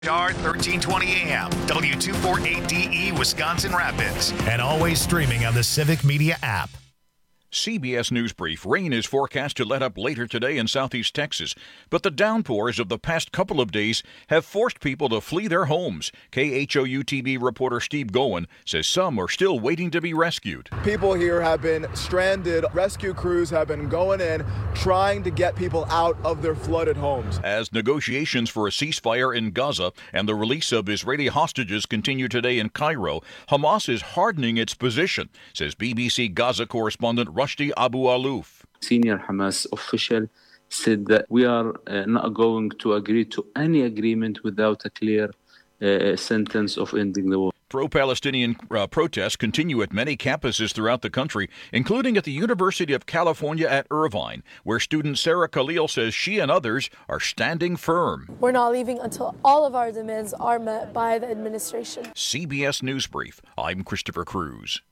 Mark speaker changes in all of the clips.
Speaker 1: Star 1320 AM, W248DE, Wisconsin Rapids, and always streaming on the Civic Media app.
Speaker 2: CBS News Brief. Rain is forecast to let up later today in southeast Texas, but the downpours of the past couple of days have forced people to flee their homes. KHOU-TV reporter Steve Gowen says some are still waiting to be rescued.
Speaker 3: People here have been stranded. Rescue crews have been going in, trying to get people out of their flooded homes.
Speaker 2: As negotiations for a ceasefire in Gaza and the release of Israeli hostages continue today in Cairo, Hamas is hardening its position, says BBC Gaza correspondent Rushdie Abu Alouf.
Speaker 4: Senior Hamas official said that we are not going to agree to any agreement without a clear sentence of ending the war.
Speaker 2: Pro-Palestinian protests continue at many campuses throughout the country, including at the University of California at Irvine, where student Sarah Khalil says she and others are standing firm.
Speaker 5: We're not leaving until all of our demands are met by the administration.
Speaker 2: CBS News Brief. I'm Christopher Cruz.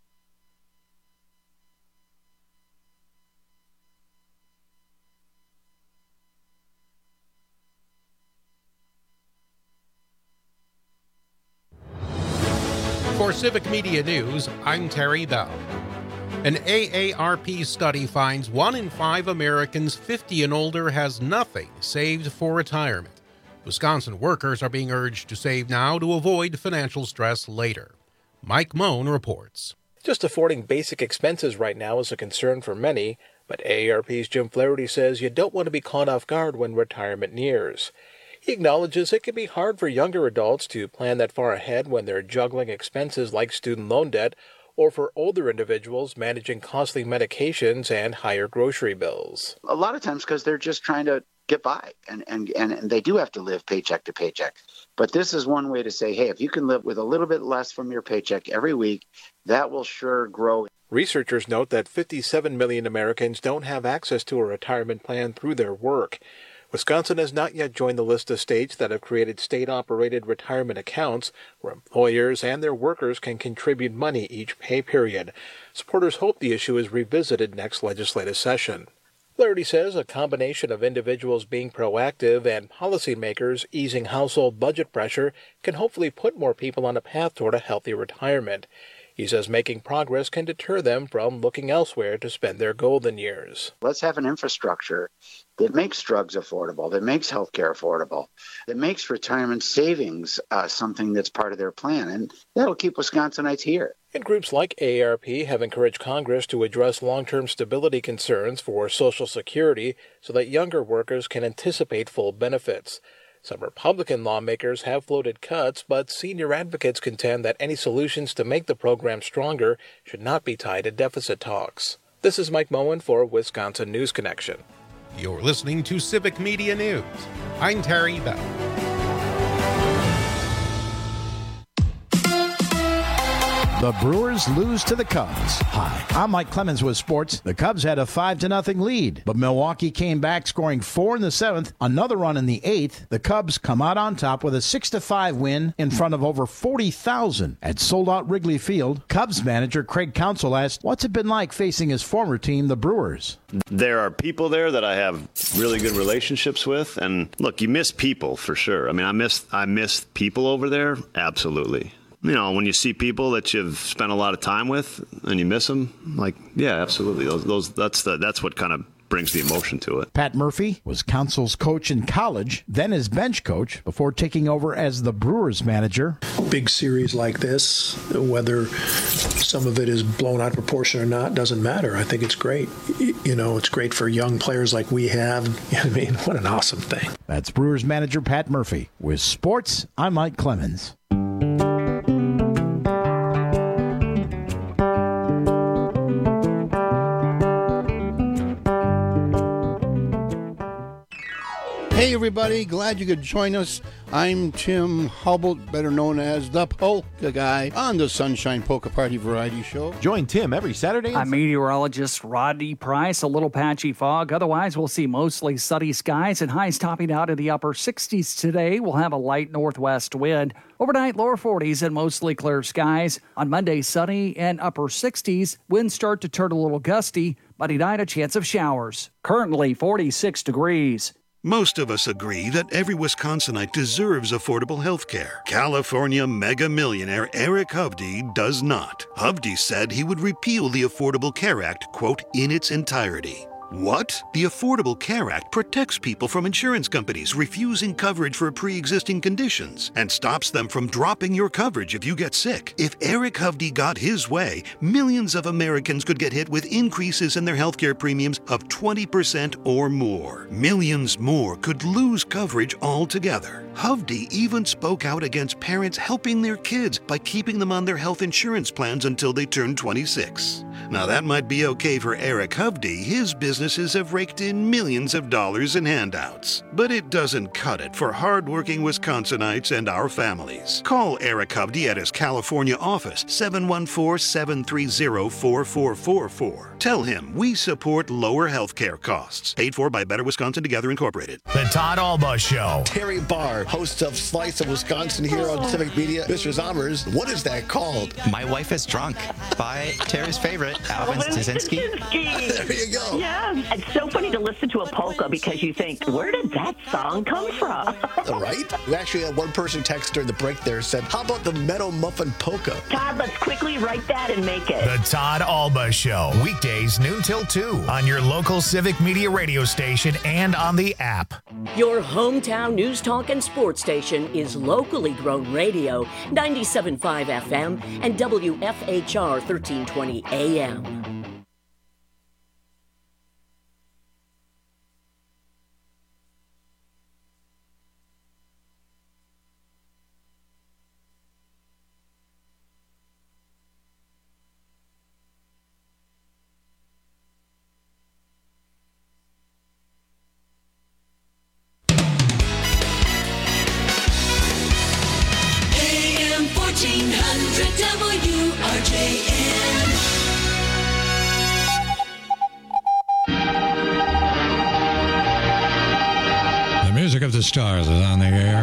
Speaker 6: For Civic Media News, I'm Terry Bell. An AARP study finds 1 in 5 Americans 50 and older has nothing saved for retirement. Wisconsin workers are being urged to save now to avoid financial stress later. Mike Moan reports.
Speaker 7: Just affording basic expenses right now is a concern for many, but AARP's Jim Flaherty says you don't want to be caught off guard when retirement nears. He acknowledges it can be hard for younger adults to plan that far ahead when they're juggling expenses like student loan debt, or for older individuals managing costly medications and higher grocery bills.
Speaker 8: A lot of times because they're just trying to get by, and they do have to live paycheck to paycheck. But this is one way to say, hey, if you can live with a little bit less from your paycheck every week, that will sure grow.
Speaker 7: Researchers note that 57 million Americans don't have access to a retirement plan through their work. Wisconsin has not yet joined the list of states that have created state-operated retirement accounts where employers and their workers can contribute money each pay period. Supporters hope the issue is revisited next legislative session. Flaherty says a combination of individuals being proactive and policymakers easing household budget pressure can hopefully put more people on a path toward a healthy retirement. He says making progress can deter them from looking elsewhere to spend their golden years.
Speaker 8: Let's have an infrastructure that makes drugs affordable, that makes healthcare affordable, that makes retirement savings something that's part of their plan. And that'll keep Wisconsinites here.
Speaker 7: And groups like AARP have encouraged Congress to address long-term stability concerns for Social Security so that younger workers can anticipate full benefits. Some Republican lawmakers have floated cuts, but senior advocates contend that any solutions to make the program stronger should not be tied to deficit talks. This is Mike Moen for Wisconsin News Connection.
Speaker 6: You're listening to Civic Media News. I'm Terry Bell.
Speaker 9: The Brewers lose to the Cubs. Hi, I'm Mike Clemens with sports. The Cubs had a 5-0 lead, but Milwaukee came back scoring 4 in the 7th, another run in the 8th. The Cubs come out on top with a 6-5 win in front of over 40,000 at sold-out Wrigley Field. Cubs manager Craig Counsell asked, what's it been like facing his former team, the Brewers?
Speaker 10: There are people there that I have really good relationships with, and look, you miss people for sure. I mean, I miss people over there, absolutely. You know, when you see people that you've spent a lot of time with and you miss them, like, yeah, absolutely. That's what kind of brings the emotion to it.
Speaker 9: Pat Murphy was Counsell's coach in college, then his bench coach, before taking over as the Brewers manager.
Speaker 11: Big series like this, whether some of it is blown out of proportion or not, doesn't matter. I think it's great. You know, it's great for young players like we have. I mean, what an awesome thing.
Speaker 9: That's Brewers manager Pat Murphy. With sports, I'm Mike Clemens.
Speaker 12: Hey everybody, glad you could join us. I'm Tim Hubble, better known as the Polka Guy, on the Sunshine Polka Party Variety Show.
Speaker 13: Join Tim every Saturday.
Speaker 14: I'm meteorologist Rodney Price. A little patchy fog. Otherwise, we'll see mostly sunny skies and highs topping out in the upper 60s today. We'll have a light northwest wind. Overnight, lower 40s and mostly clear skies. On Monday, sunny and upper 60s. Winds start to turn a little gusty. Monday night, a chance of showers. Currently 46 degrees.
Speaker 13: Most of us agree that every Wisconsinite deserves affordable health care. California mega millionaire Eric Hovde does not. Hovde said he would repeal the Affordable Care Act, quote, in its entirety. What? The Affordable Care Act protects people from insurance companies refusing coverage for pre-existing conditions and stops them from dropping your coverage if you get sick. If Eric Hovde got his way, millions of Americans could get hit with increases in their healthcare premiums of 20% or more. Millions more could lose coverage altogether. Hovde even spoke out against parents helping their kids by keeping them on their health insurance plans until they turn 26. Now that might be okay for Eric Hovde. His businesses have raked in millions of dollars in handouts. But it doesn't cut it for hardworking Wisconsinites and our families. Call Eric Hovde at his California office, 714-730-4444. Tell him we support lower health care costs. Paid for by Better Wisconsin Together Incorporated.
Speaker 1: The Todd Alba Show.
Speaker 15: Terry Barr, host of Slice of Wisconsin here on Civic Media. Mr. Zommers, what is that called?
Speaker 16: My Wife is Drunk by Terry's favorite, Alvin Stasinski.
Speaker 15: There you go.
Speaker 17: Yeah, it's so funny to listen to a polka because you think, where did that song come from?
Speaker 15: Right? We actually had one person text during the break there said, how about the Meadow Muffin Polka?
Speaker 17: Todd, let's quickly write that and make it.
Speaker 1: The Todd Alba Show. Weekdays noon till 2 on your local Civic Media radio station and on the app.
Speaker 18: Your hometown news talk and sports station is locally grown radio, 97.5 FM and WFHR 1320 AM.
Speaker 19: Of the Stars is on the air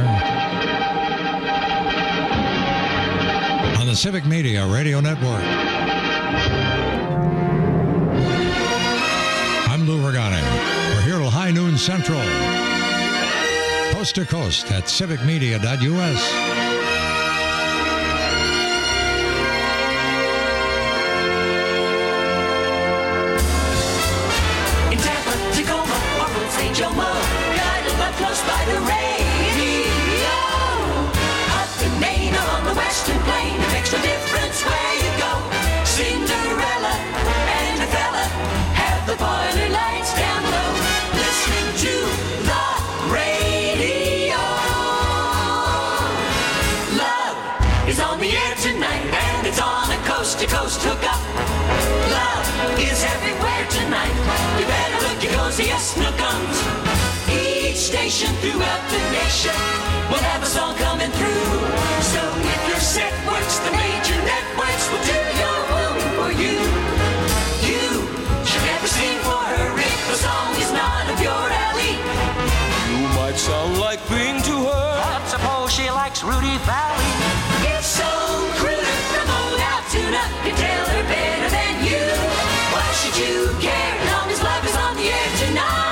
Speaker 19: on the Civic Media Radio Network. I'm Lou Regani. We're here till high noon central, coast to coast at civicmedia.us.
Speaker 20: In Tampa, Tacoma, or St. Jomo, close by the radio. Up in Maine or on the Western Plain, it makes no difference where you go. Cinderella and a fella have the boiler lights down low, listening to the radio. Love is on the air tonight, and it's on a coast-to-coast hookup. Love is everywhere tonight. You better look, here goes the S-Nookums. Station throughout the nation will have a song coming through. So if your set works, the major networks will do your woo for you. You should never sing for her if the song is not up your alley.
Speaker 21: You might sound like being to her,
Speaker 20: but suppose she likes Rudy Valley. If some critter from old Altoona can tell her better than you, why should you care as long as love is on the air tonight?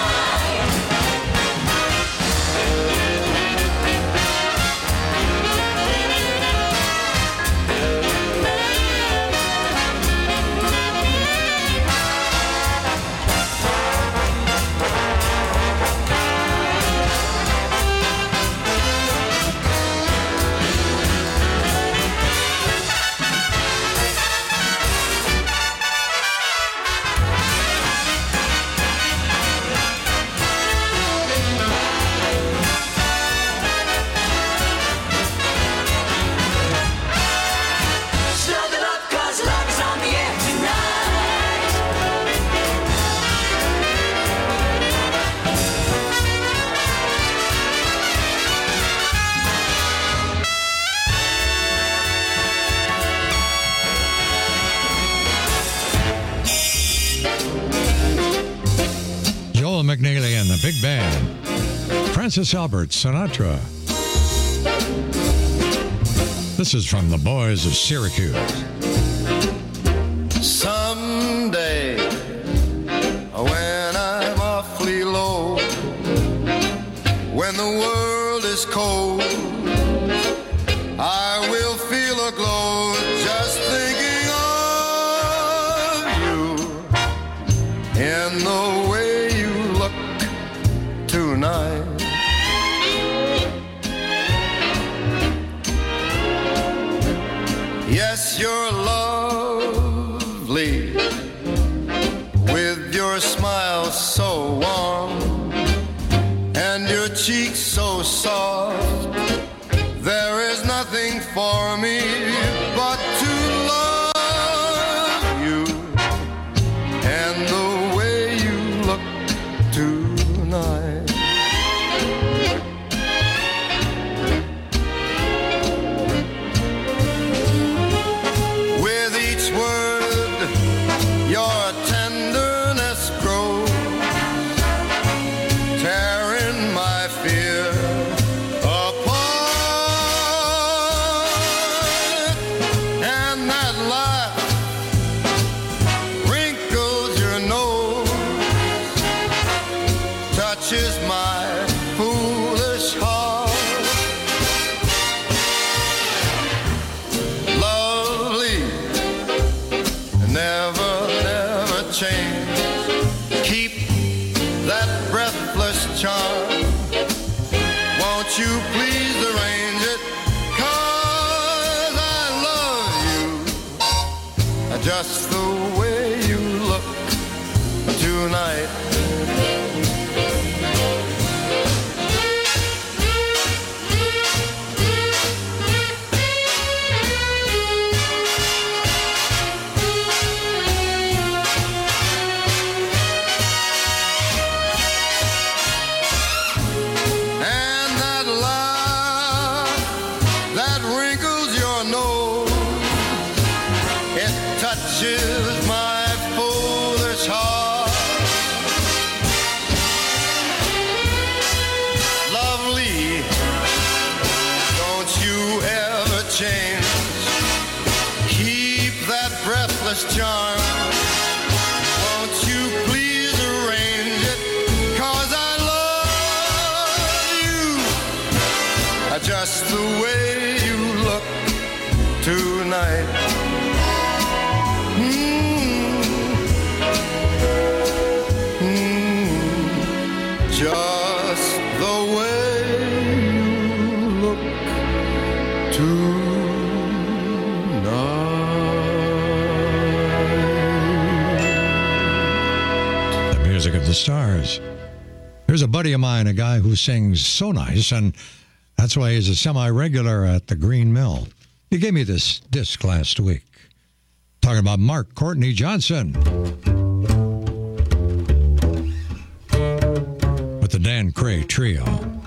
Speaker 19: McNeely and the Big Band. Francis Albert Sinatra. This is from the Boys of Syracuse.
Speaker 22: Someday, when I'm awfully low,
Speaker 3: Yes, you're lovely, with your smile so warm and your cheeks so soft. There is nothing for me but to love you and the way you look tonight. With each word, your tenderness grows, tearing my fear apart. And that laugh wrinkles your nose, touches my foolish heart. Lovely, never, never change. Keep that breathless charm. Won't you please arrange it? 'Cause I love you just the way you look tonight. And that laugh that wrinkles your nose, it touches my foolish heart. Lovely, don't you ever change. Keep that breathless charm. Won't you please arrange it? 'Cause I love you just the way you look tonight. Just the way you look tonight.
Speaker 19: The music of the stars. Here's a buddy of mine, a guy who sings so nice, and that's why he's a semi-regular at the Green Mill. He gave me this disc last week. Talking about Mark Courtney Johnson. With the Dan Cray Trio.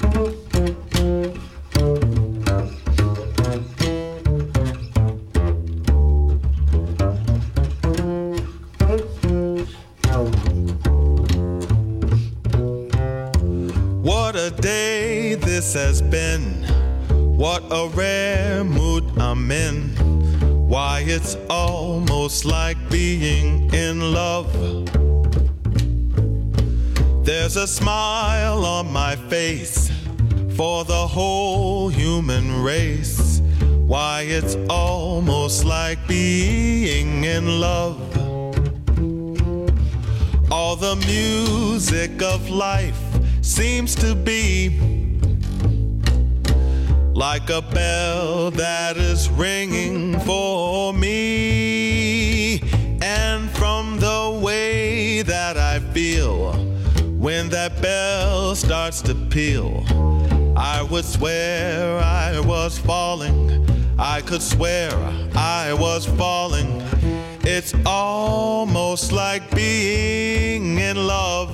Speaker 22: What a day this has been. What a rare mood I'm in. Why, it's almost like being in love. There's a smile on my face for the whole human race. Why, it's almost like being in love. All the music of life seems to be like a bell that is ringing for me. And from the way that I feel when that bell starts to peal, I would swear I was falling. I could swear I was falling. It's almost like being in love.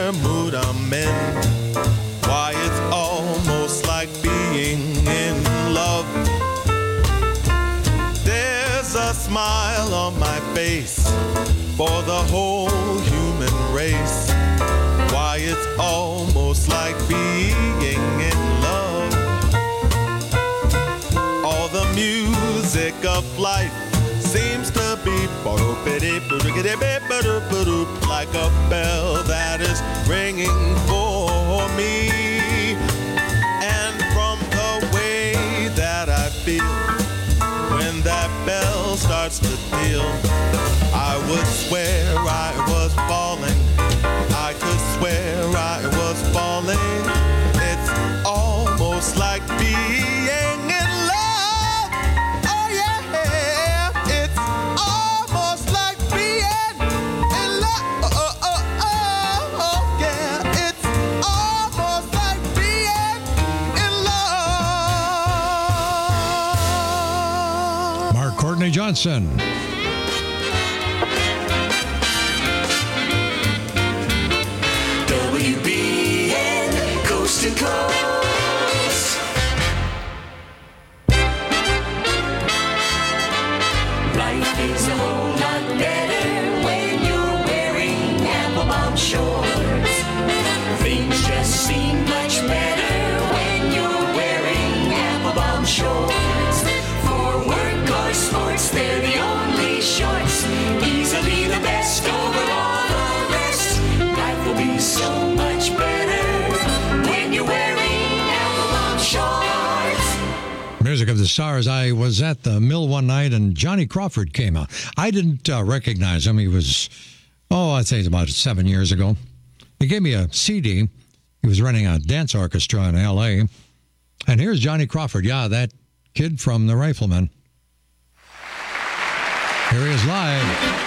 Speaker 22: whatever mood I'm in. Why, it's almost like being in love. There's a smile on my face for the whole human race. Why, it's almost like being in love. All the music of life seems to be like a bell that is ringing for me. And from the way that I feel when that bell starts to peal, I would swear I was falling. I could swear I was falling. It's almost like being in love. Oh yeah, it's almost like being in love. Oh yeah, it's almost like being in love.
Speaker 19: Mark Courtney Johnson.
Speaker 20: WBN Coast to Coast. Life is a whole lot better when you're wearing Applebaum shorts. Things just seem much better when you're wearing Applebaum shorts. For work or sports, they're the only shorts. Easily the best over all the rest. Life will be so much better when you're wearing Applebaum shorts.
Speaker 19: Music of the Stars. I was at the mill one night and Johnny Crawford came out. I didn't recognize him. He was, I'd say it's about 7 years ago. He gave me a CD. He was running a dance orchestra in L.A. And here's Johnny Crawford. Yeah, that kid from The Rifleman. Here he is live.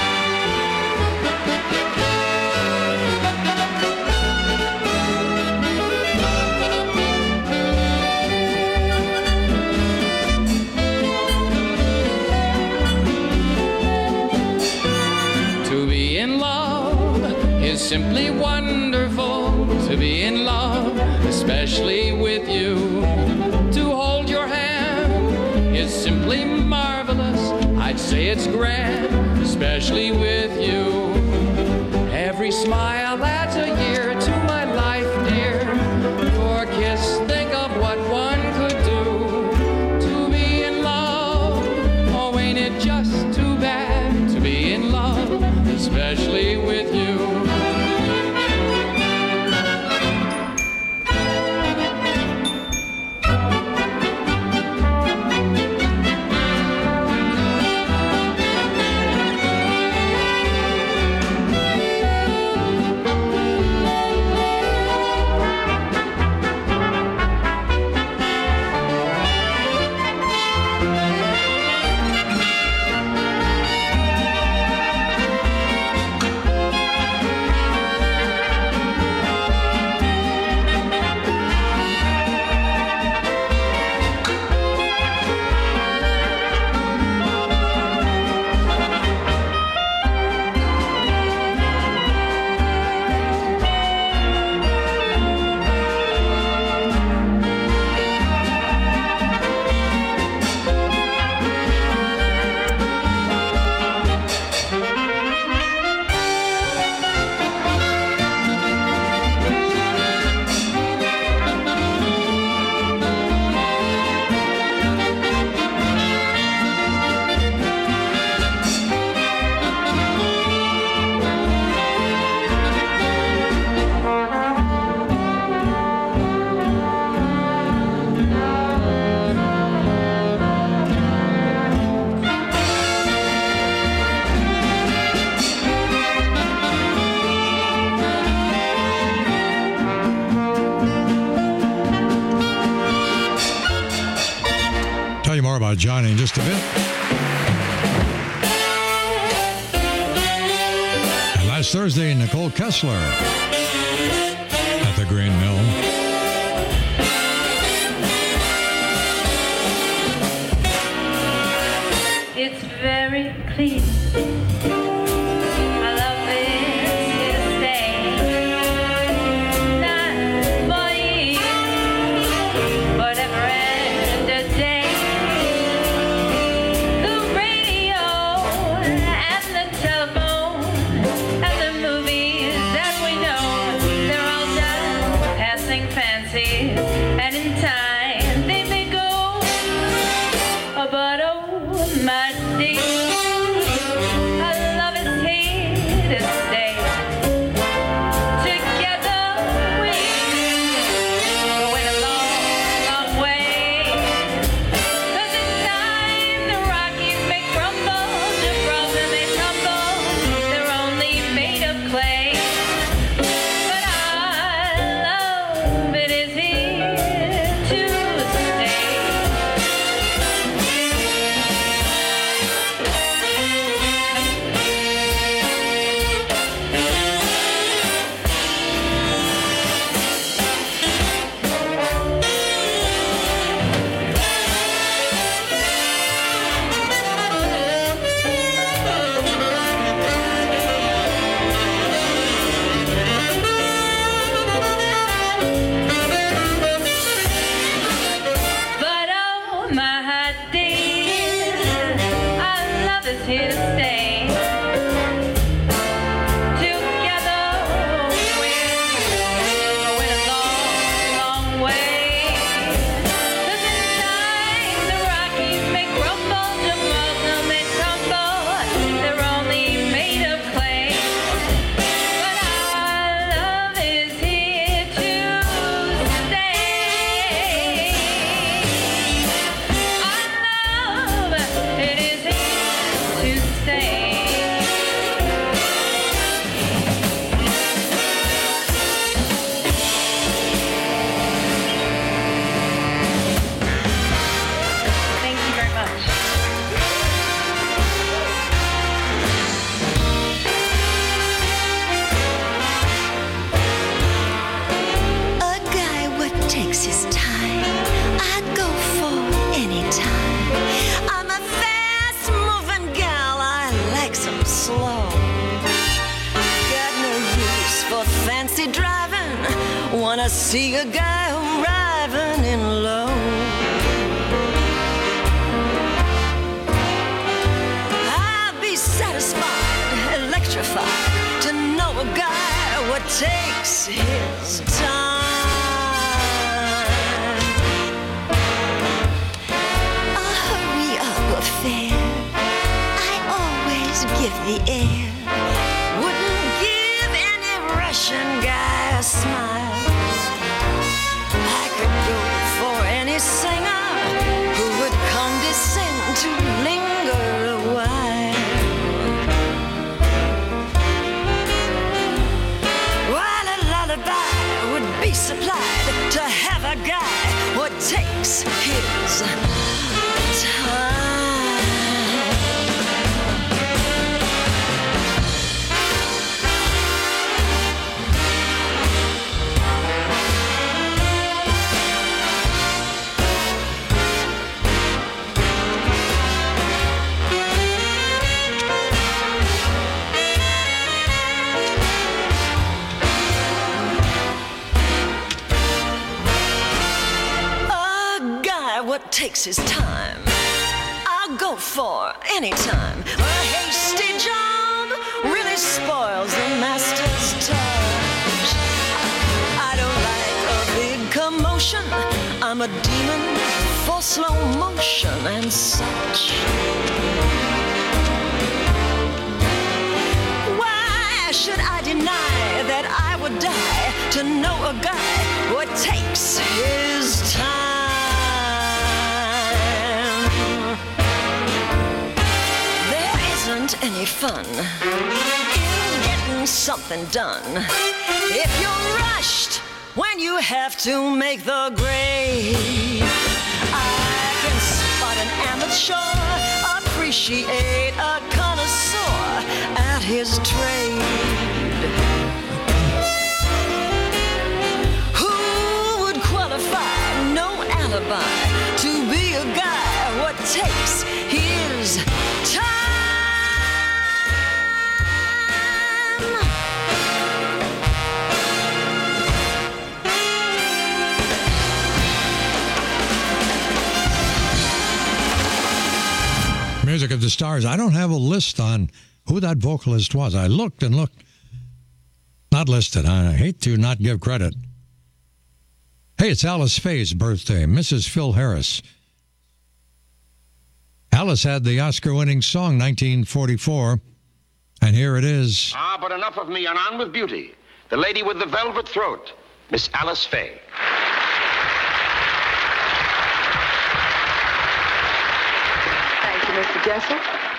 Speaker 4: To be in love is simply wonderful. To be in love, especially with you. To hold your hand is simply marvelous. I'd say it's grand, especially with you. Every smile adds a year to my life, dear. Your kiss, think of what one could do. To be in love, oh, ain't it just too bad to be in love, especially with you.
Speaker 19: Tell you more about Johnny in just a bit. And last Thursday, Nicole Kessler at the Green Mill.
Speaker 5: It's very clear. My love is here to stay. days, and in time they may go. But oh, my dear, our love is here to stay. Together we're going a long, long way. 'Cause in time the Rockies may crumble, Gibraltar may tumble. They're only made of clay. But our love, it is here to stay. But oh, my dear, our love is here to stay. Together we're going a long, long way. 'Cause in time the Rockies may crumble, Gibraltar may tumble. They're only made of clay. But our love is here to stay. Our love, it is here to stay. Thank you very much.
Speaker 2: A guy what takes his time, I go for any time. I'm a fast moving gal, I like some slow. Got no use for fancy driving, wanna see a guy arriving in low. I'll be satisfied, electrified to know a guy what takes his time. A hurry up affair, I always give the air. Wouldn't give any Russian guy a smile. I could go for any singer who would condescend to linger a while. While a lullaby would be supplied to have a guy what takes his time. A guy what takes his time, I'll go for any time. A hasty job really spoils the master's touch. I don't like a big commotion, I'm a demon for slow motion and such. Why should I deny that I would die to know a guy what takes his time? There isn't any fun in getting something done if you're rushed when you have to make the grade. I can spot an amateur, appreciate a connoisseur at his trade. Who would qualify, no alibi, to be a guy what takes his time?
Speaker 19: Music of the Stars. I don't have a list on who that vocalist was. I looked and looked. Not listed. I hate to not give credit. Hey, it's Alice Faye's birthday. Mrs. Phil Harris. Alice had the Oscar-winning song 1944, and here it is.
Speaker 7: Ah, but enough of me and on with beauty. The lady with the velvet throat, Miss Alice Faye.
Speaker 8: Thank you, Mr. Jessup.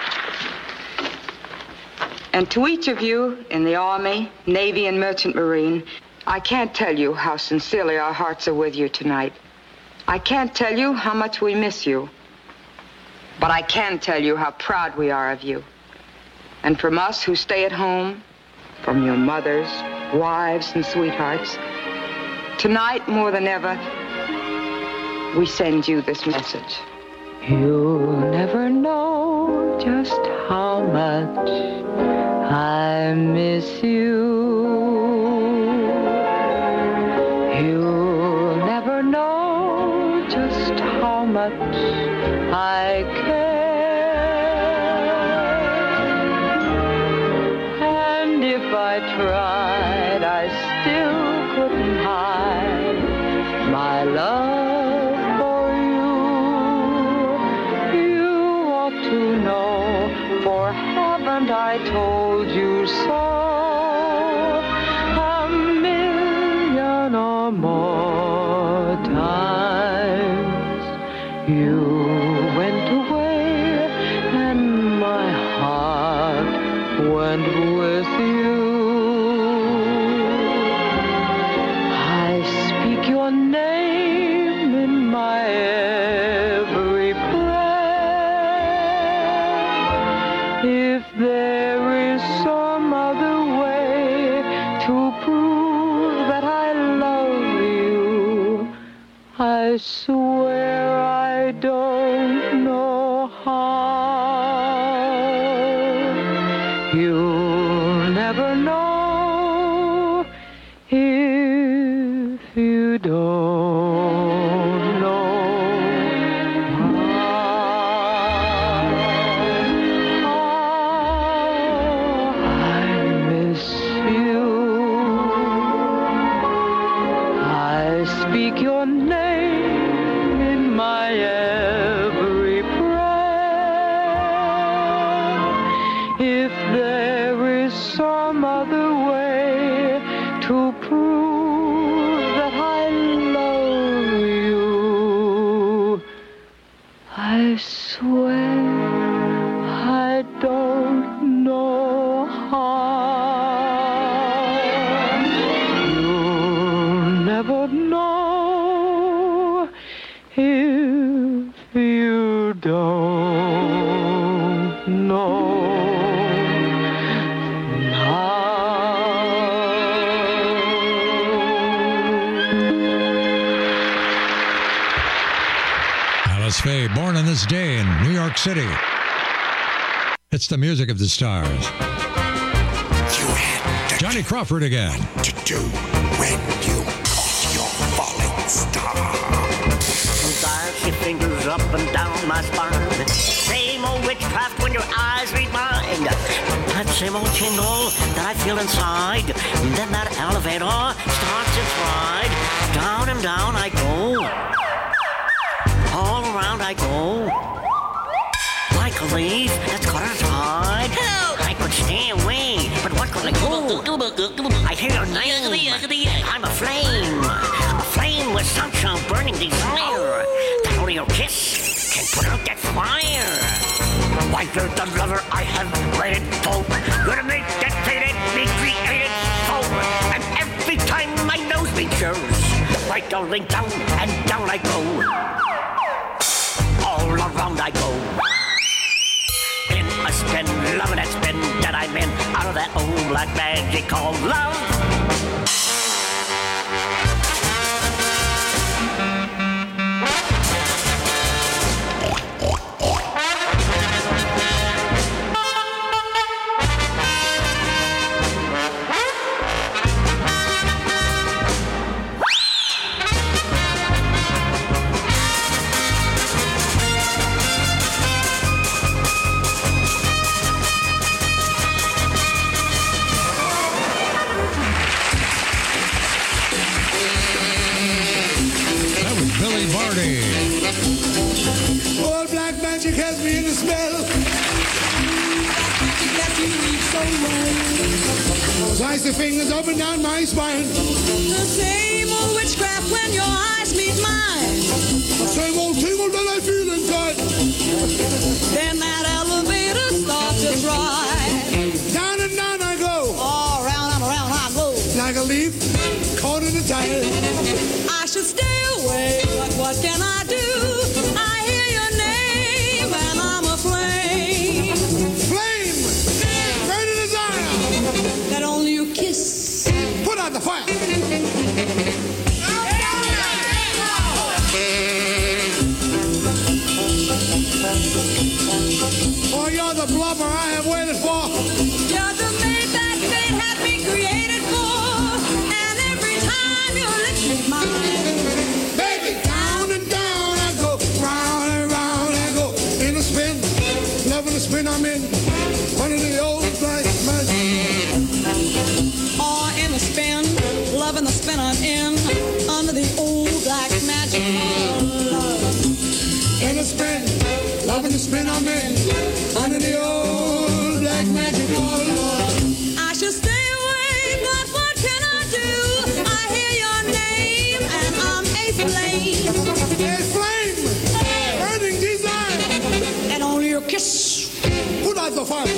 Speaker 8: And to each of you in the Army, Navy, and Merchant Marine, I can't tell you how sincerely our hearts are with you tonight. I can't tell you how much we miss you. But I can tell you how proud we are of you. And from us who stay at home, from your mothers, wives, and sweethearts, tonight more than ever, we send you this message. You'll never know just how much I miss you. You'll never know just how much I care. And if I tried, I still couldn't hide my love for you. You ought to know, for haven't I told you so? A million or more times. You went away and my heart went with you. I speak your name in my every breath. If there is some other way to prove that I love you, I swear I don't know how. You'll never know if you don't know how I miss you. I speak your name in my every breath. If there is some other way to prove that I love you, I swear I don't know how. You'll never know if you don't know
Speaker 19: Alice Faye, born on this day in New York City. It's the music of the stars. Johnny Crawford again.
Speaker 3: To do when you caught your falling star.
Speaker 23: Dials your fingers up and down my spine. Same old witchcraft when your eyes read mine. That same old tingle that I feel inside. Then that elevator starts its ride. Down and down I go. All around I go. Like a leaf that's caught a tide. Help! I could stay away, but what could I do? I hear your name. I'm a flame. A flame with sunshine burning desire. That only your kiss can put out that fire. Why, you're the lover I have waited for. You're to make that faded, recreated soul. And every time my nose meets yours, right going down and down I go. All around I go. In a spin, loving that spin that I'm in, out of that old black magic called love.
Speaker 19: Billy Barty.
Speaker 6: Old black magic has me in the spell. Those icy fingers up and down my spine.
Speaker 10: The same old witchcraft when your eyes meet mine.
Speaker 6: The same old tingle that I feel inside.
Speaker 10: Then that elevator starts to ride.
Speaker 6: Down and down I go.
Speaker 10: All around and around I go.
Speaker 6: Like a leaf caught in a tire.
Speaker 10: I should stay away, but what can I do? I hear your name and I'm aflame.
Speaker 6: Flame! Burning desire!
Speaker 10: That only you kiss.
Speaker 6: Put out the fire! Oh, you're the blubber I have waited for.
Speaker 10: You're the maid that fate had me created for. And every time your lips meet mine,
Speaker 6: baby, down and down I go, round and round I go. In a spin, loving the spin I'm in, under the old black magic.
Speaker 10: or in a spin, loving the spin I'm in, under the old black magic.
Speaker 6: In a spin, loving the spin I'm in, under the old black magic.
Speaker 10: I should stay away, but what can I do? I hear your name and I'm a flame.
Speaker 6: A flame, burning desire.
Speaker 10: And only your kiss.
Speaker 6: Put out the fire.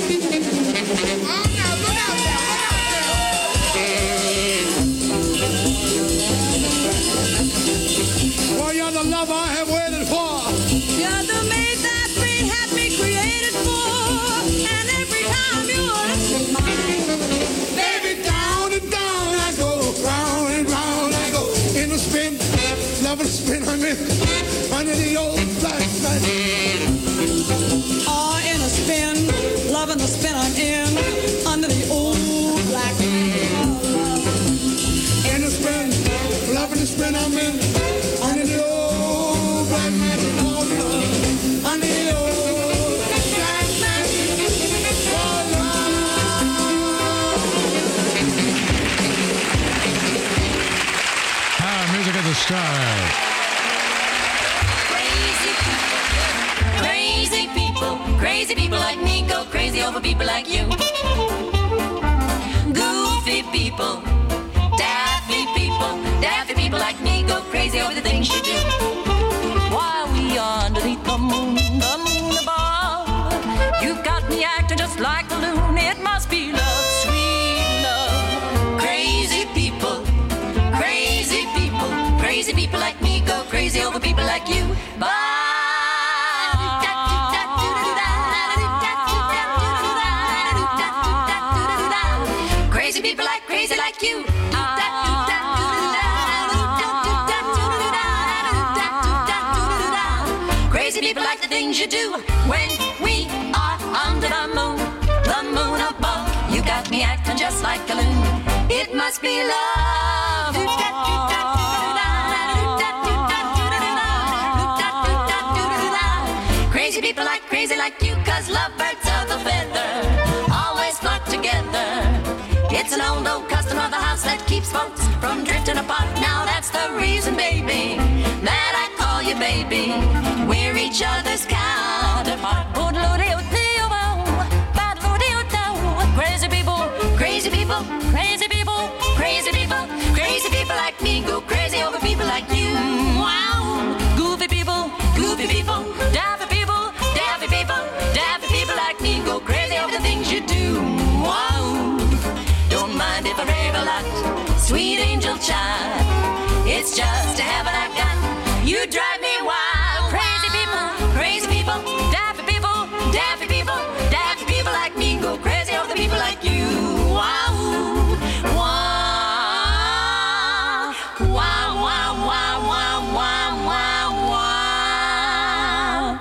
Speaker 6: Oh, you're the love I have waited for.
Speaker 10: You're the maid that fate had me created for. And every time you're lips mine,
Speaker 6: baby, down and down I go, round and round I go. In a spin, loving the spin I'm in, under the old black magic.
Speaker 10: or in a spin, loving the spin I'm in, under the old black magic.
Speaker 6: In a spin, loving the spin I'm in, under the old black magic. Under the old black magic.
Speaker 19: Music of the Stars.
Speaker 20: Crazy people like me go crazy over people like you. Goofy people, daffy people like me go crazy over the things you do. While we are underneath the moon above, you've got me acting just like a loon. It must be love, sweet love. Crazy people like me go crazy over people like you. Bye. Crazy like you. Crazy people like the things you do when we are under the moon above. You got me acting just like a loon. It must be love. Crazy like you, 'cause lovebirds of a feather always flock together. It's an old custom of the house that keeps folks from drifting apart. Now that's the reason, baby, that I call you baby. We're each other's counterpart. Crazy people, crazy people, crazy people, crazy people like me go crazy over people like you. Wow, goofy people, daffy people, daffy people like me go crazy over the things you do. Wow. Don't mind if I rave a lot, sweet angel child. It's just a habit I've got. You drive me wild. Crazy people, daffy people, daffy people, daffy people like me go crazy over the people like you. Wow, wow, wow, wow, wow, wow, wow, wow, wow.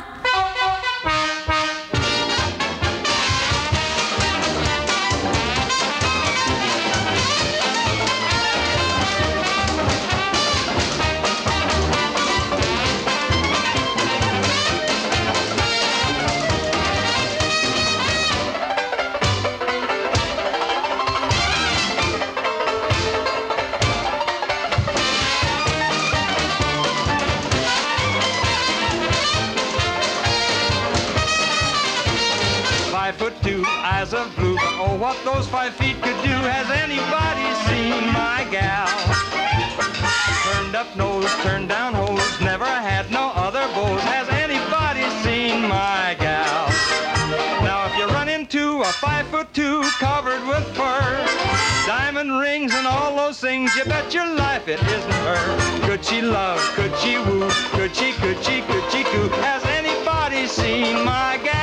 Speaker 9: skies of blue. But oh, what those 5 feet could do. Has anybody seen my gal? Turned up nose, turned down hose, never had no other beaux. Has anybody seen my gal? Now if you run into a 5'2" covered with fur, diamond rings and all those things, you bet your life it isn't her. Could she love, could she woo, could she coo? Has anybody seen my gal?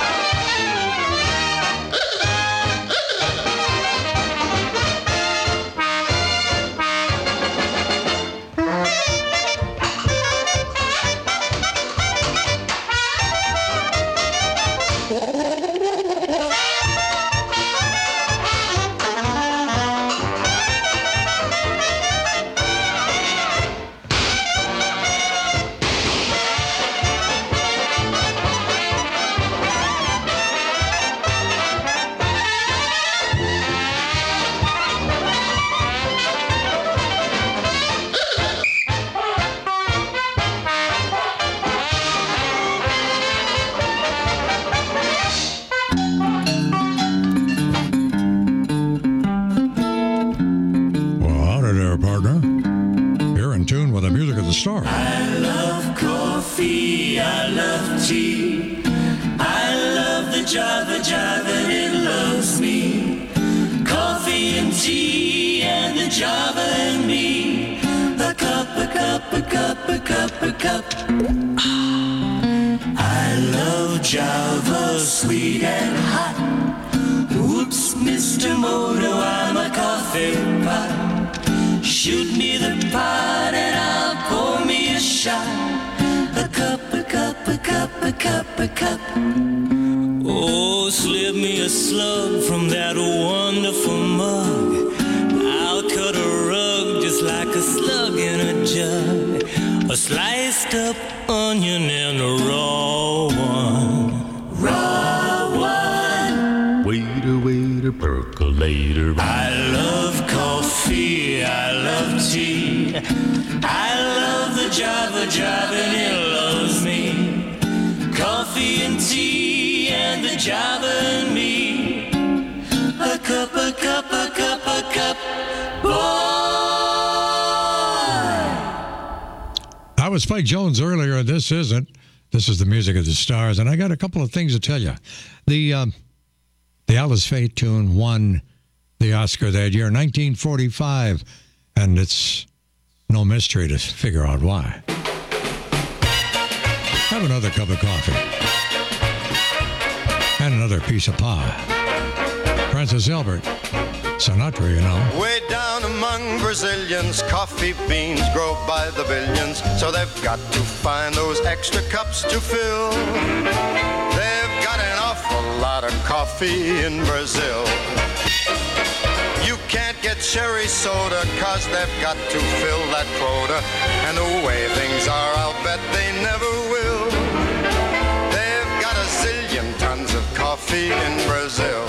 Speaker 19: Stars.
Speaker 20: I love coffee, I love tea, I love the Java and it loves me. Coffee and tea and the Java and me. A cup. I love Java, sweet and hot. Whoops, Mr. Moto, I'm a coffee pot. Shoot me the pot and I'll pour me a shot. A cup. Oh, slip me a slug from that wonderful mug. I'll cut a rug just like a slug in a jug. A sliced up onion and a raw one. Waiter, percolator. I love coffee, I love tea, I love the Java and it loves me. Coffee and tea and the Java and me. A cup. Boy!
Speaker 19: I was Spike Jones earlier. This isn't. This is the music of the stars, and I got a couple of things to tell you. The Alice Faye tune won the Oscar that year, 1945, and it's no mystery to figure out why. Have another cup of coffee. And another piece of pie. Francis Albert, Sinatra, you know.
Speaker 11: Way down among Brazilians, coffee beans grow by the billions, so they've got to find those extra cups to fill. They've got an awful lot of coffee in Brazil. You can't get cherry soda, 'cause they've got to fill that quota. And the way things are, I'll bet they never will. They've got a zillion tons of coffee in Brazil.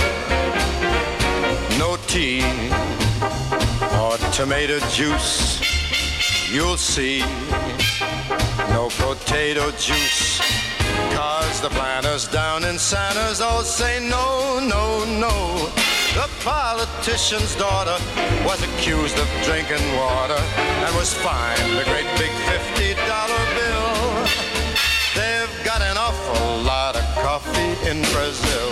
Speaker 11: No tea or tomato juice, you'll see. No potato juice, 'cause the planters down in Santa's all say no, no, no. The politician's daughter was accused of drinking water and was fined a great big $50 bill. They've got an awful lot of coffee in Brazil.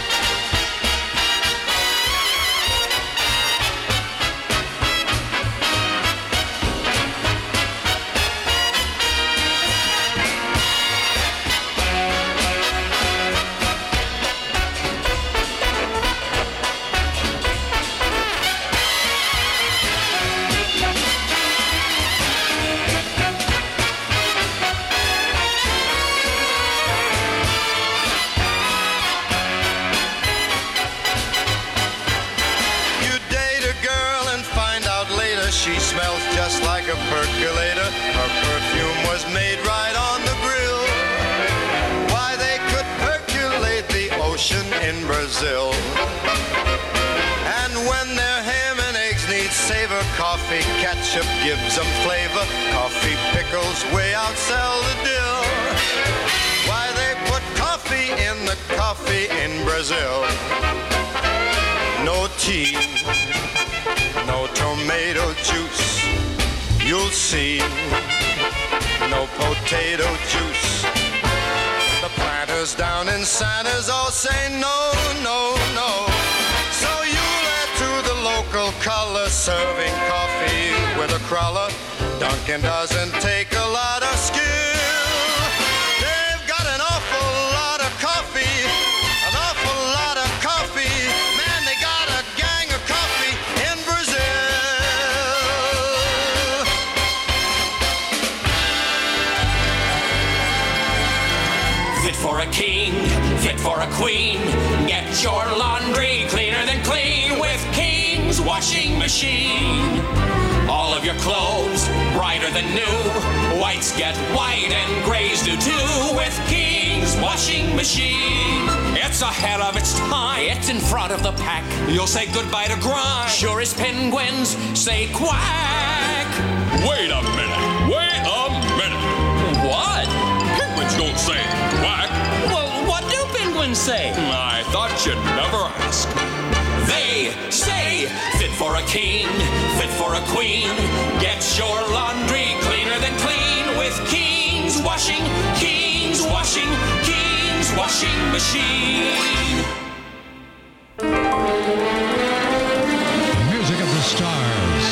Speaker 11: She smells just like a percolator. Her perfume was made right on the grill. Why, they could percolate the ocean in Brazil. And when their ham and eggs need savor, coffee ketchup gives them flavor. Coffee pickles way outsell the dill. Why, they put coffee in the coffee in Brazil. Brazil. No tea, no tomato juice. You'll see, no potato juice. The planters down in Santa's all say no, no, no. So you'll add to the local color, serving coffee with a crawler. Dunkin' doesn't take a lot of skill. They've got an awful lot of coffee, an awful lot of coffee. Man, they got a gang of coffee in Brazil.
Speaker 20: Fit for a king, fit for a queen. Get your laundry cleaner than clean with King's washing machine. All of your clothes brighter than new. Whites get white and grays do too with King's washing machine. It's ahead of its time. It's in front of the pack. You'll say goodbye to grime. Sure as penguins say quack.
Speaker 21: Wait a minute. Wait a minute.
Speaker 20: What?
Speaker 21: Penguins don't say quack.
Speaker 20: Well, what do penguins say?
Speaker 21: I thought you'd never ask.
Speaker 20: They say, fit for a king, fit for a queen. Get your laundry cleaner than clean with King's washing machine.
Speaker 19: The music of the stars.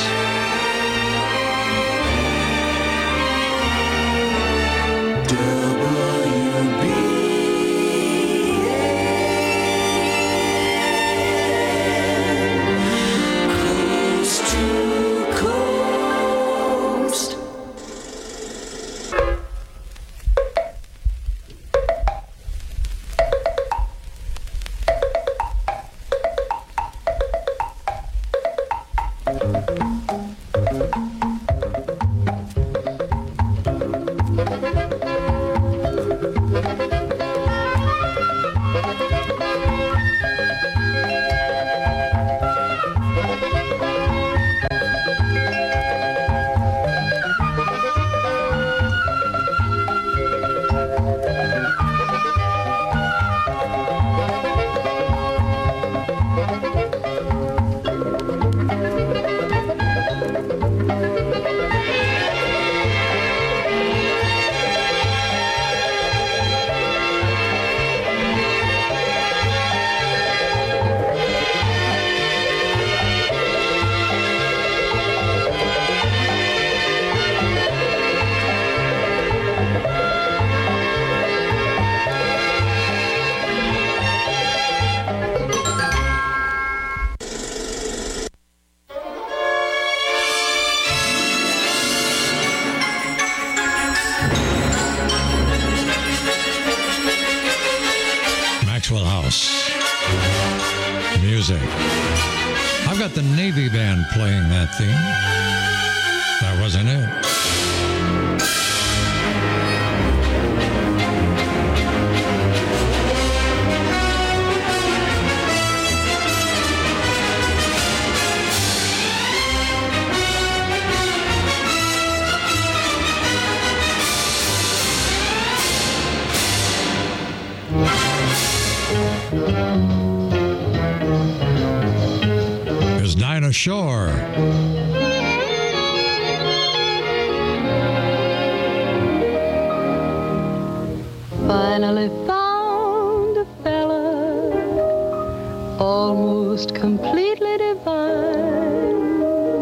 Speaker 19: Music. I've got the Navy Band playing that theme. That wasn't it. Here's Dinah Shore.
Speaker 12: Finally found a fella almost completely divine,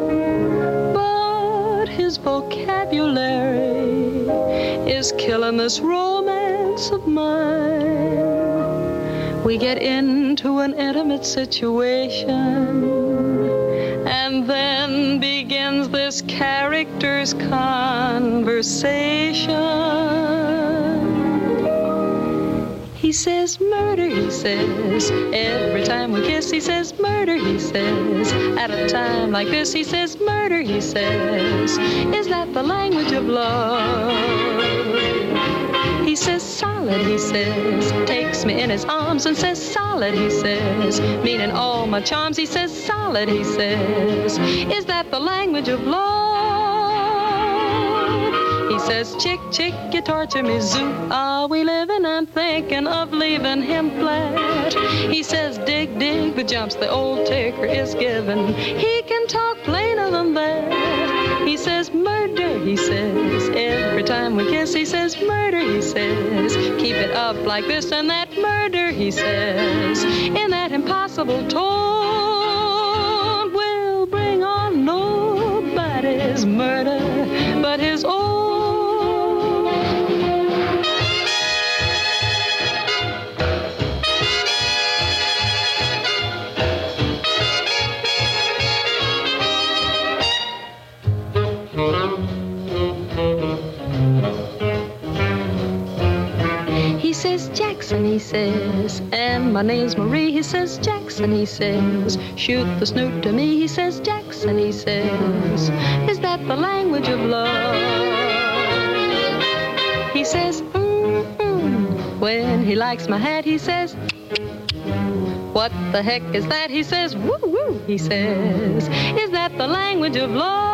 Speaker 12: but his vocabulary is killing this romance of mine. We get into an intimate situation, and then begins this character's conversation. He says murder, he says, every time we kiss, he says murder, he says, at a time like this, he says murder, he says, is that the language of love? He says solid, he says, takes me in his arms and says solid, he says, meaning all my charms, he says solid, he says, is that the language of love? He says, chick, chick, you torture me, zoo. Are we living? I'm thinking of leaving him flat. He says, dig, dig, the jumps the old ticker is giving. He can talk plainer than that. He says, murder, he says. Every time we kiss, he says, murder, he says. Keep it up like this and that, murder, he says. In that impossible tone, will bring on nobody's murder but his own. He says, Jackson, he says, and my name's Marie. He says, Jackson, he says, shoot the snoot to me. He says, Jackson, he says, is that the language of love? He says, when he likes my hat, he says, what the heck is that? He says, woo, woo, he says, is that the language of love?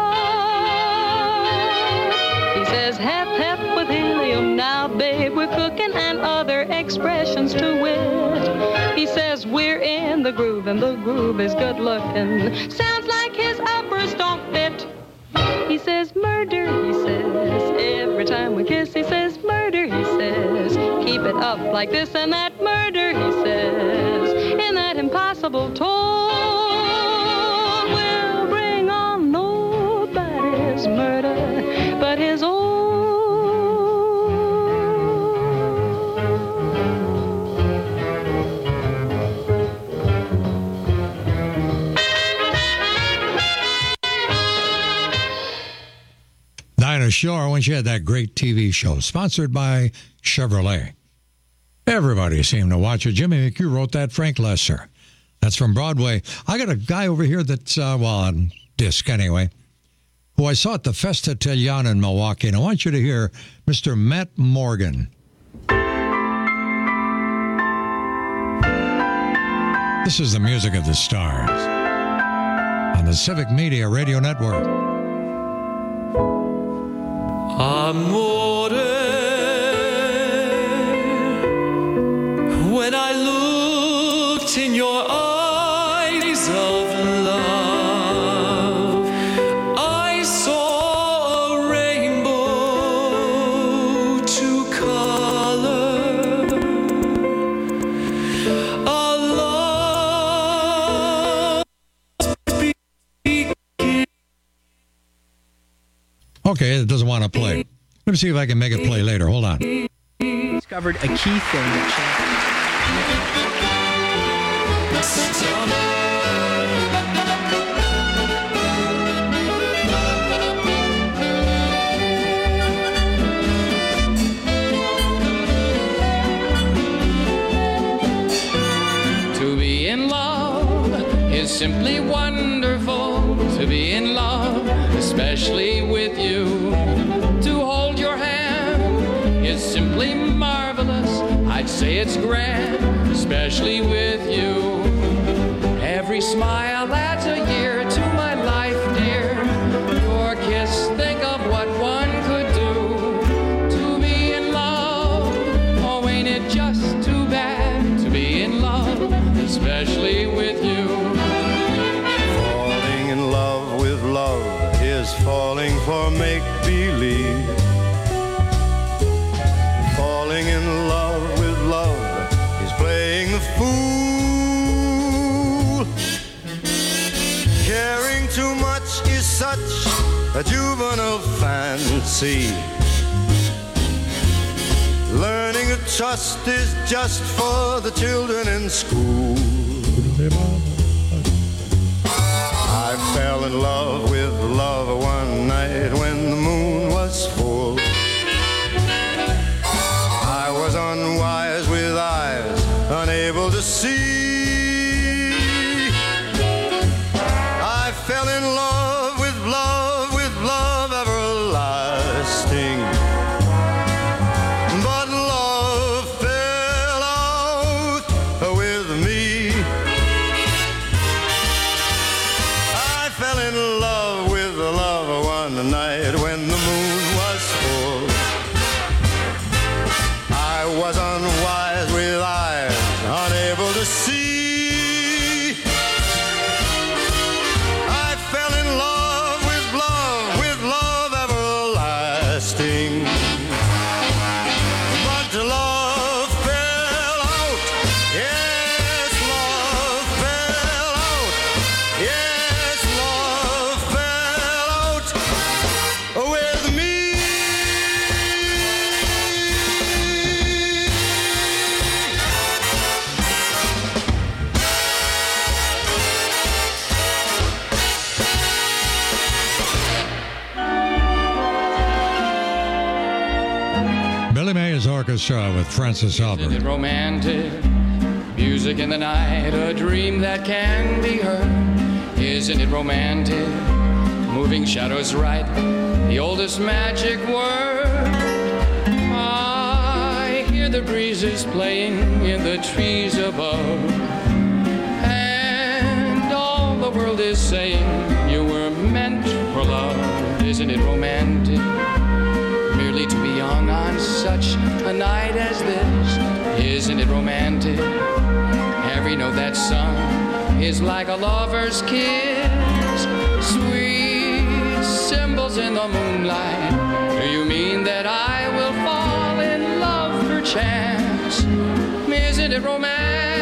Speaker 12: He says, hep, hep with helium now, babe, we're cooking, and other expressions to wit. He says, we're in the groove, and the groove is good looking. Sounds like his uppers don't fit. He says, murder, he says, every time we kiss, he says, murder, he says, keep it up like this and that, murder, he says, in that impossible tone, will bring on nobody's murder but his own.
Speaker 19: Dinah Shore, when she had that great TV show, sponsored by Chevrolet. Everybody seemed to watch it. Jimmy McHugh wrote that, Frank Lesser. That's from Broadway. I got a guy over here that's, on disc anyway, who I saw at the Festa Italiana in Milwaukee, and I want you to hear Mr. Matt Morgan. This is the music of the stars on the Civic Media Radio Network.
Speaker 21: Amore, when I looked in your eyes of love, I saw a rainbow to color, a love begin.
Speaker 19: Okay, it doesn't want to play. Let me see if I can make it play later. Hold on.
Speaker 13: Discovered a key thing that
Speaker 4: To be in love is simply wonderful. To be in love, especially with you. To hold your hand is simply marvelous. I'd say it's grand, especially with you. Every smile adds a year to my life, dear. Your kiss, think of what one could do. To be in love, oh, ain't it just too bad to be in love, especially with you.
Speaker 11: Falling in love with love is falling for make-believe. Falling in love with love is playing the fool. Caring too much is such a juvenile fancy. Learning to trust is just for the children in school. I fell in love with love one night when the moon was full. I was unwise with eyes unable to see. I fell in love with love everlasting. But love fell out with me. I fell in love with love one night when the moon was full. was unwise with eyes unable to see. I fell in love with love everlasting. But love fell out, yes, love fell out, yes, love fell out with me.
Speaker 19: Billy Mays Orchestra with Francis
Speaker 4: Isn't
Speaker 19: Albert.
Speaker 4: it romantic? Music in the night, a dream that can be heard. Isn't it romantic? Moving shadows right, the oldest magic word. I hear the breezes playing in the trees above, and all the world is saying you were meant for love. Isn't it romantic? Merely to be young on such a night as this. Isn't it romantic? Every note that's sung is like a lover's kiss. Sweet symbols in the moonlight. Do you mean that I will fall in love perchance? Isn't it romantic?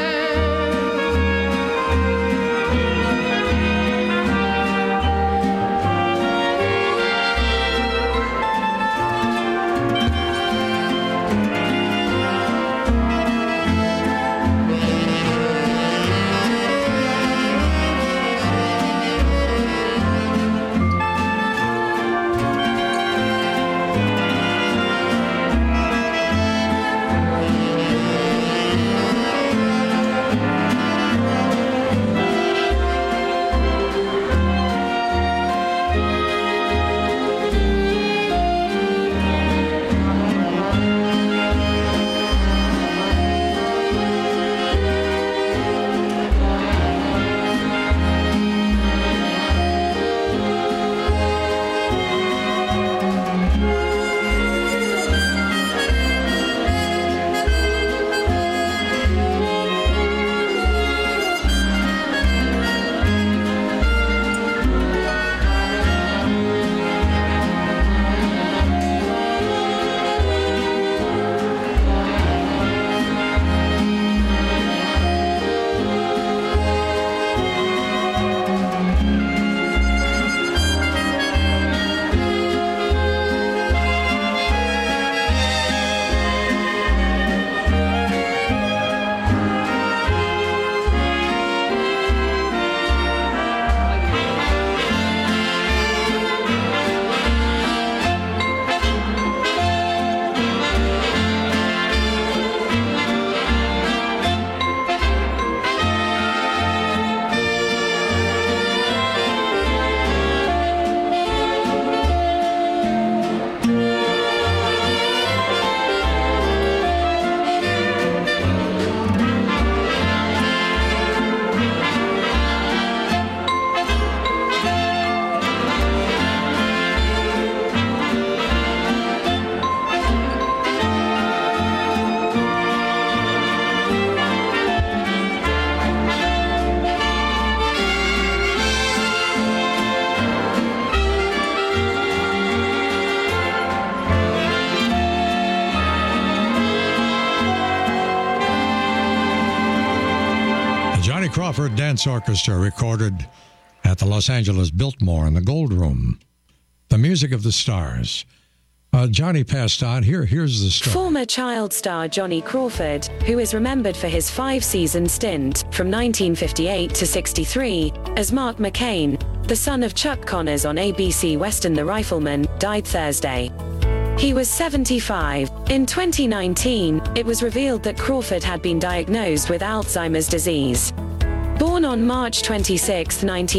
Speaker 19: Crawford Dance Orchestra recorded at the Los Angeles Biltmore in the Gold Room. The Music of the Stars. Johnny passed on. Here's the story.
Speaker 14: Former child star Johnny Crawford, who is remembered for his 5-season stint from 1958 to 63 as Mark McCain, the son of Chuck Connors on ABC Western The Rifleman, died Thursday. He was 75. In 2019, it was revealed that Crawford had been diagnosed with Alzheimer's disease. Born on March 26,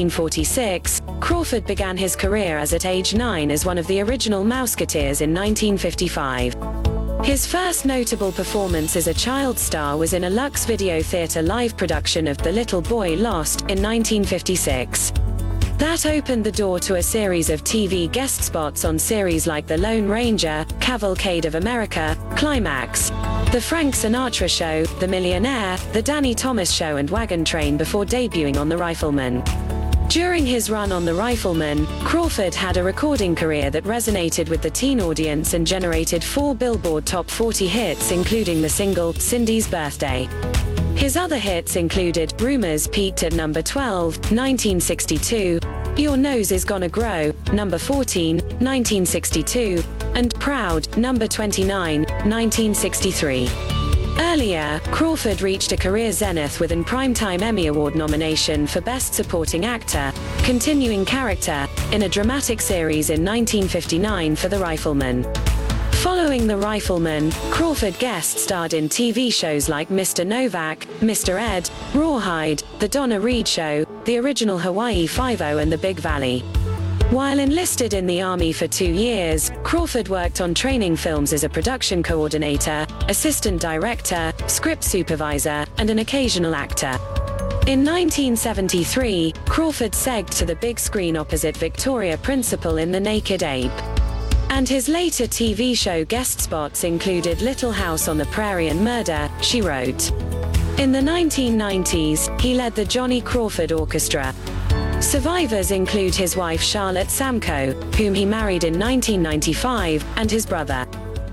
Speaker 14: 1946, Crawford began his career at age 9 as one of the original Mouseketeers in 1955. His first notable performance as a child star was in a Lux Video Theatre live production of The Little Boy Lost in 1956. That opened the door to a series of TV guest spots on series like The Lone Ranger, Cavalcade of America, Climax, The Frank Sinatra Show, The Millionaire, The Danny Thomas Show and Wagon Train before debuting on The Rifleman. During his run on The Rifleman, Crawford had a recording career that resonated with the teen audience and generated 4 Billboard Top 40 hits, including the single, Cindy's Birthday. His other hits included Rumors peaked at number 12, 1962, Your Nose Is Gonna Grow, number 14, 1962, and Proud, number 29, 1963. Earlier, Crawford reached a career zenith with an Primetime Emmy Award nomination for Best Supporting Actor, Continuing Character, in a dramatic series in 1959 for The Rifleman. Following The Rifleman, Crawford guest starred in TV shows like Mr. Novak, Mr. Ed, Rawhide, The Donna Reed Show, The Original Hawaii Five-0 and The Big Valley. While enlisted in the Army for 2 years, Crawford worked on training films as a production coordinator, assistant director, script supervisor, and an occasional actor. In 1973, Crawford segged to the big screen opposite Victoria Principal in The Naked Ape. And his later TV show guest spots included Little House on the Prairie and Murder, She Wrote. In the 1990s, he led the Johnny Crawford Orchestra. Survivors include his wife Charlotte Samko, whom he married in 1995, and his brother.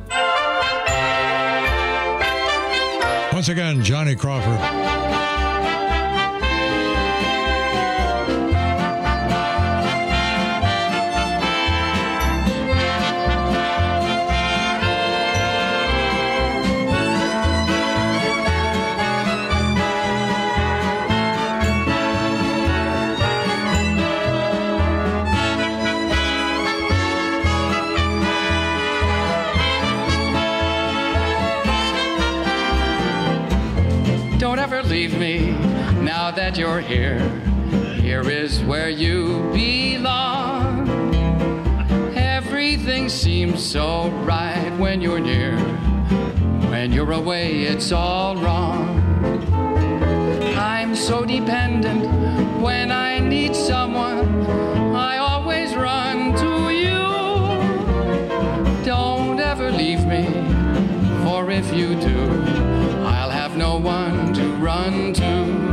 Speaker 19: Once again, Johnny Crawford.
Speaker 4: Don't ever leave me now that you're here. Here is where you belong. Everything seems so right when you're near. When you're away, it's all wrong. I'm so dependent when I need someone. I always run to you. Don't ever leave me, for if you do, I'll have no one to run to.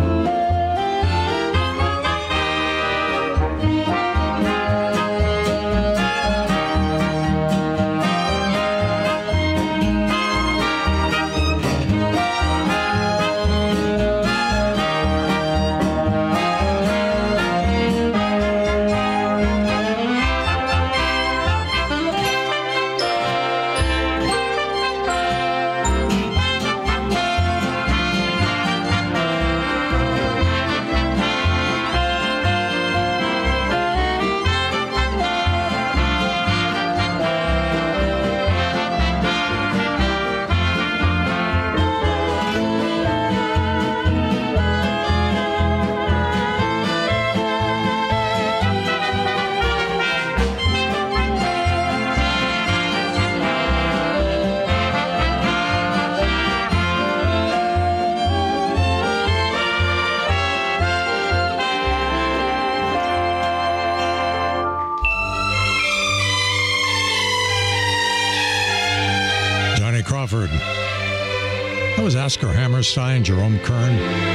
Speaker 19: Crawford. That was Oscar Hammerstein, Jerome Kern,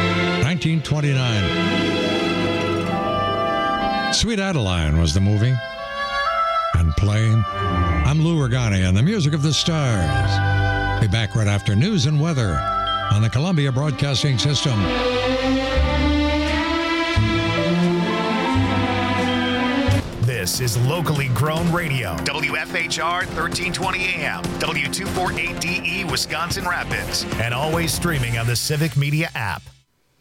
Speaker 19: 1929. Sweet Adeline was the movie and play. I'm Lou Regani and the music of the stars. Be back right after news and weather on the Columbia Broadcasting System.
Speaker 1: This is locally grown radio. WFHR 1320 AM, W248DE Wisconsin Rapids, and always streaming on the Civic Media app.